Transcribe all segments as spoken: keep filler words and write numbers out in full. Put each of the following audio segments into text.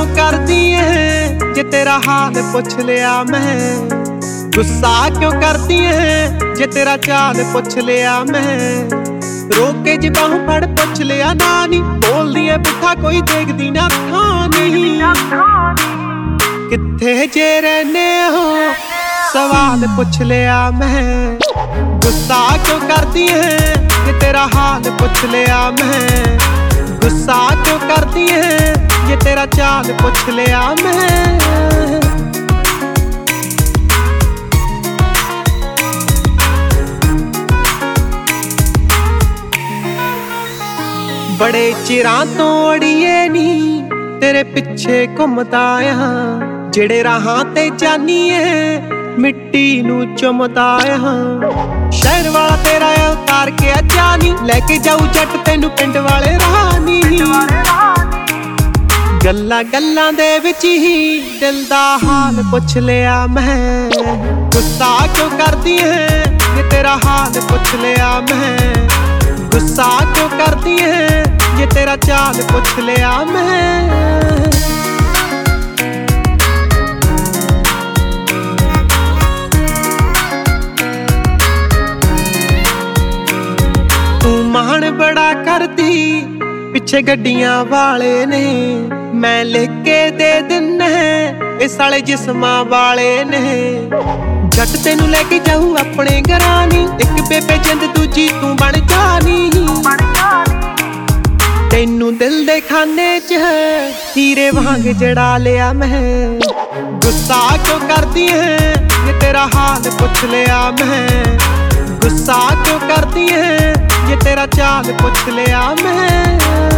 क्यों करती है जे तेरा हाल पूछ लिया मैं। गुस्सा क्यों करती है जे तेरा चाल पूछ लिया मैं। रोक के जिबाहू फड़ पूछ लिया नानी, बोल दिए पुठा कोई देखदी ना खानी। किथे जे रहने हो सवाल पूछ लिया मैं। गुस्सा क्यों करती है ये तेरा हाल पूछ लिया मैं। गुस्सा क्यों करती है ये तेरा चाल पूछ लिया मैं। बड़े चिरां तो अड़िए नी तेरे पिछे घुमदा आ। जेड़े राहां ते जानी है मिट्टी नू चुमदा आ। शहर वाला तेरा उतार के अचानी, लेके जाऊ जट तेनू पिंड वाले रानी। गल्लां गल्लां दे विच ही दिल दा हाल पुछ लिया मैं। गुस्सा क्यों करदी है ये तेरा हाल पुछ लिया मैं। गुस्सा क्यों करदी है ये तेरा चाल पूछ लिया मैं। माण बड़ा करती पिछे गड्डियां वाले ने, मैं लिख के दे दिना है इस साले जिस्मां वाले ने। जट तेनू लेके जाऊ अपने घरानी, एक बेबे जिंद दूजी तू बन जानी। तेनू दिल दे खाने च हीरे वांग जड़ा लिया मैं। गुस्सा क्यों करदी है ये तेरा हाल पूछ लिया मैं। गुस्सा क्यों करदी है ये तेरा चाल पूछ लिया मैं।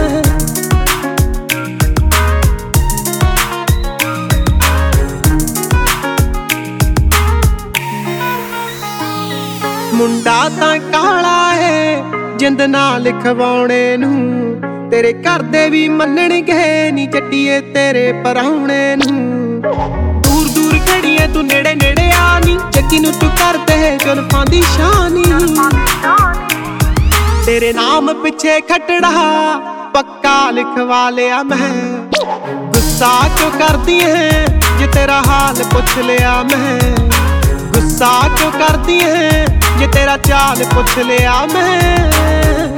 मुंडा तां काला है जिंद ना लिखवाउणे नू। तेरे घर दे भी मन्नणगे नी जट्टीए तेरे पराउणे नू। दूर दूर खड़ीए तू नेड़े नेड़े आनी, जग्गी नू तू कर दे जुल्फां दी शानी। तेरे नाम पिछे खटड़ा पक्का लिखवा लिया मैं। गुस्सा क्यों करदी है ये तेरा हाल पूछ लिया मैं। गुस्सा क्यों करदी है ये तेरा चाल पूछ लिया मैं।